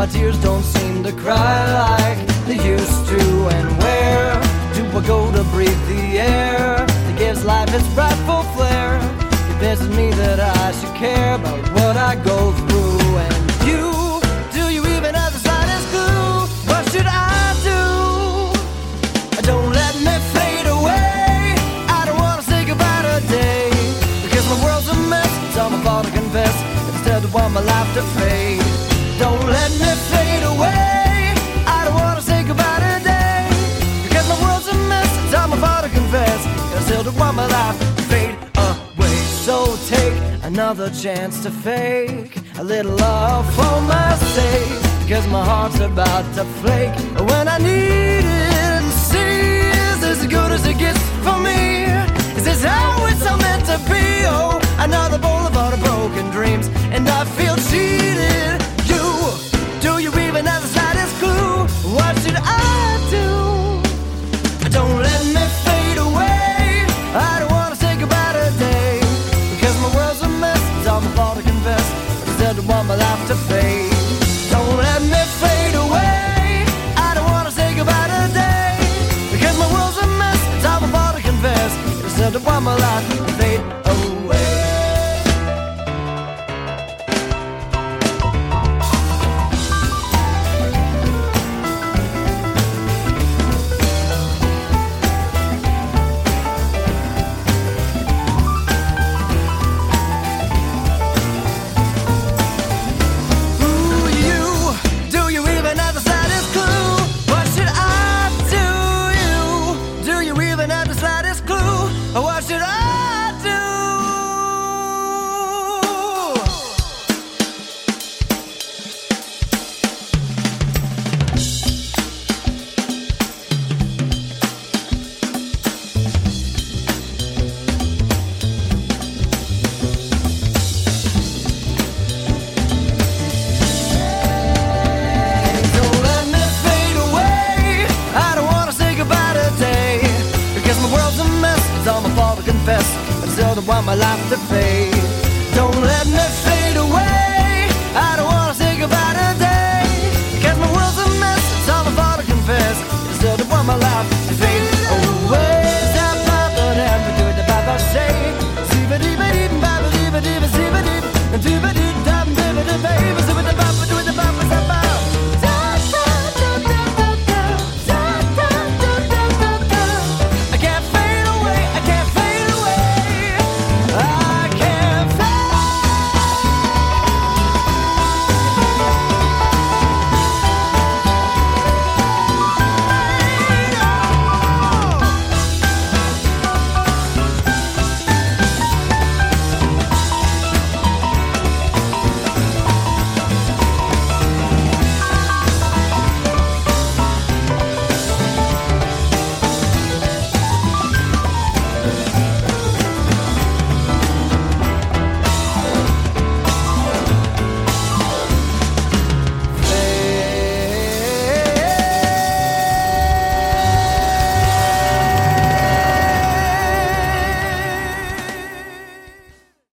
my tears don't seem to cry like they used to. And where do I go to breathe the air that gives life its frightful flair? It pisses me that I should care about what I go through. And do you even have the slightest clue? What should I do? Don't let me fade away. I don't wanna say goodbye today, because my world's a mess. It's all my fault, I confess. Instead I want my life to fade. Don't let me fade away. I don't wanna say goodbye today, because my world's a mess. It's all my fault, I confess. I still don't want my life to fade away. So take another chance to fake a little love for my sake, because my heart's about to flake when I need it. And see, is this as good as it gets for me? Is this how it's all meant to be? Oh, another boulevard of broken dreams, and I feel cheated. Do you even have the slightest clue? What should I do? Don't let me fade away. I don't wanna say goodbye today, because my world's a mess. It's all my fault, I confess. Instead I want my life to fade. Don't let me fade away. I don't wanna say goodbye today, because my world's a mess. It's all my fault, I confess. Instead I want my life to fade away. What should I do? Don't let me fade away. I don't wanna say goodbye today, because my world's a mess. It's all my fault, I confess. I still don't want my life to fade. Don't let me fade away. I don't wanna say goodbye today, because my world's a mess. It's all my fault, I confess. I still don't want my life